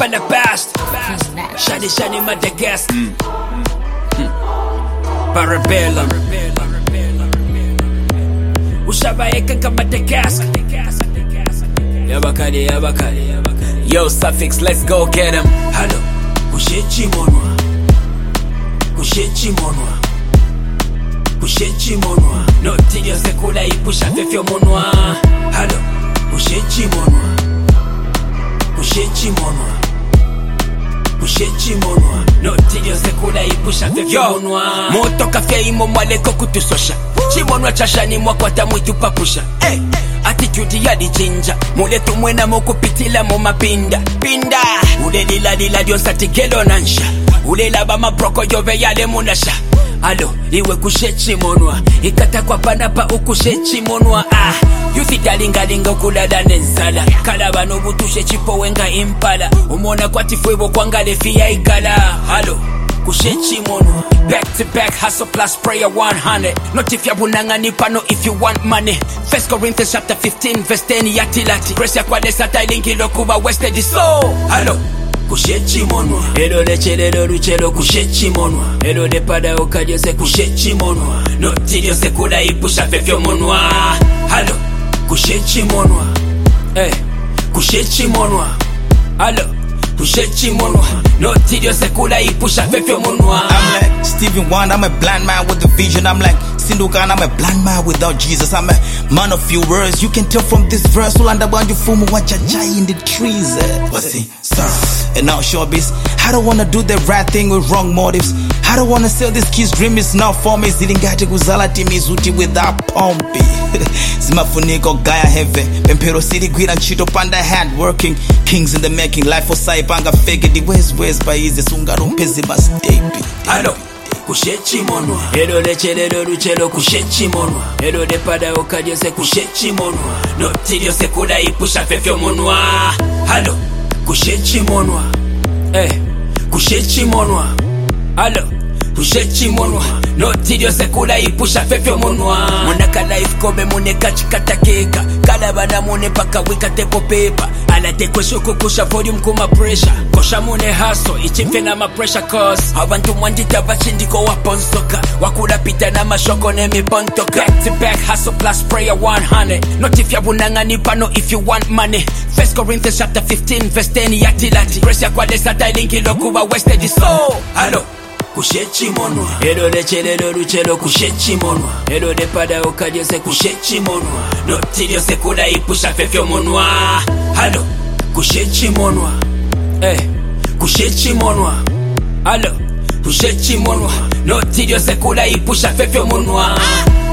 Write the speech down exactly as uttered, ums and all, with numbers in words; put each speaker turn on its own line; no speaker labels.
the best. Shani Shani Madagascar. Mm. Mm. Parabellum. Ushabaeka kama Madagascar. Yabakali, yabakali, yabakali. Yo, Suffix, let's go get him. Hello. Kushechi monwa. Kushechi monwa. Kushechi monwa. No tidio sekula ipusha fefyo monwa. Hello. Kushechi monwa. Kushechi monwa. Kushechi monwa. No tidio sekula ipusha fefyo monwa. Moto kafya imo mwaleko kutusosha. Chimonwa chashani mwakwata mwitu papusha. Hey. Attitude ya di jinja. Mule tumwena moku pitila mo mapinda. Pinda. Ule lila lila diyo satikelo nansha. Ule laba mabroko yove yale munasha. Alo, iwe kushechi monwa. Ikata kwa panapa ukushechi monwa. Ah, yusi talinga linga kulada nensala. Kalaba no butushe chipo wenga impala. Umona kwa tifuebo kwa ngale fia igala. Alo, kushechi monwa. Back to back hustle plus prayer one hundred. Not if ya bunanga ni pano if you want money. First Corinthians chapter fifteen verse ten yati lati. Press ya kwa lesa tailingi lokuba wasted so. Alo, kushechi monwa. Elo lechele lo luchelo kushechi monwa. Elo de pada okadio se kushechi monwa. No tidio se kuda ipusha fefyo monwa. Alo, kushechi monwa. Eh, kushechi monwa. Alo, kushechi monwa. No tidio se kuda ipusha fefyo monwa.
I'm like Stevie Wonder, I'm a blind man with a vision. I'm like Sindukan, I'm a blind man without Jesus. I'm a man of few words. You can tell from this verse. Ulanda banju fumu wachachai in the trees. What's it? Sir. And now showbiz, I don't wanna do the right thing with wrong motives. I don't wanna sell this kid's dream, it's not for me. Zilingati kuzala timizuti without pompi. Zimafuniko gaya heavy. Pempero city gwira nchito panda hand working. Kings in the making, life for saibanga fake. The ways ways by easy sungarumpezi bastepi.
Alo, kushechi monwa. Elo lechele lo luchelo kushechi monwa. Elo de pada okadio se kushechi monwa. No tidio se kuda ipusha fefyo monwa. Alo, kushechi monwa. Eh, kushechi monwa. Alo, kushechi monwa. No tidio se kula ipusha fefyo monwa. Monaka life kobe mune kachikata keka. Kala bana mune paka wika tepo pepa. Ala te kwesho kukusha volume kuma pressure. Kosha mune haso, ichimfe na ma pressure cause abantu mwandita bachindiko waponsoka. Wakula pita na mashoko nemi pontoka. Back to back hustle plus prayer one hundred. Not if ya bunanga ni pano if you want money. First Corinthians chapter fifteen verse ten yati lati. Press ya kwa lesa tailingi lokuba wasted so. Alo, kushechi monwa. Elo lechele lo luchelo kushechi monwa. Elo de pada okadio se kushechi monwa. No tidio se kuda ipusha fefyo monwa. Alo, kushechi monwa. Eh, kushechi monwa. Alo, kushechi monwa. No tidio se kuda ipusha fefyo monwa.